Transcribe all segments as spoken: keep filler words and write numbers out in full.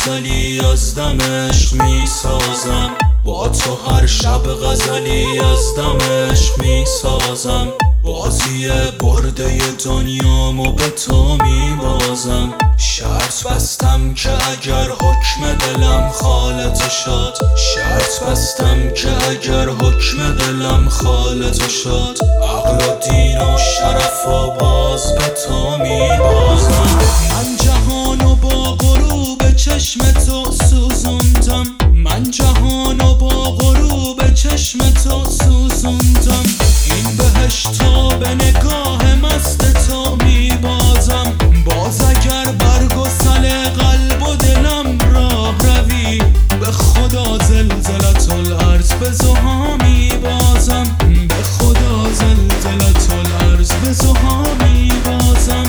غزلی از دم عشق میسازم، با تو هر شب غزلی از دم عشق میسازم. بازی برده دنیامو به تو میبازم. شرط بستم که اگر حکم دلم خالت شد، شرط بستم که اگر حکم دلم خالت شد، عقل و دین و شرف و باز به تو میبازم. من جهانو با غروب چشم تو سوزوندم، من جهانو با غروب چشم تو سوزوندم. این بهشتا به نگاه مست تو میبازم. باز اگر برگ و سل قلب و دلم راه روی، به خدا زلزلت الارض به زها میبازم. به خدا زلزلت الارض به زها میبازم.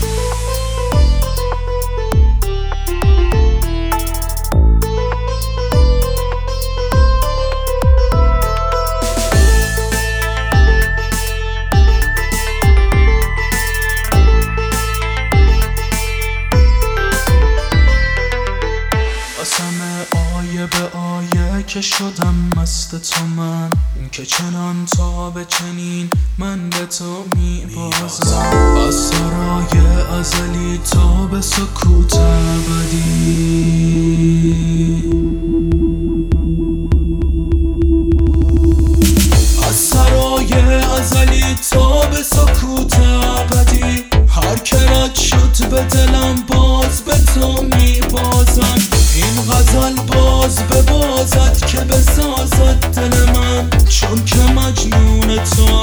قسم آیه به آیه که شدم مست تو من، اون که چنان تا به چنین من به تو میبازم. از سرای ازلی تا به سکوت ابدی، از سرای ازلی تا به سکوت ابدی. هر که رد شد به دلم باز به تو میبازم. این غزل باز به بازد که بسازد دل من، چون که مجنون تو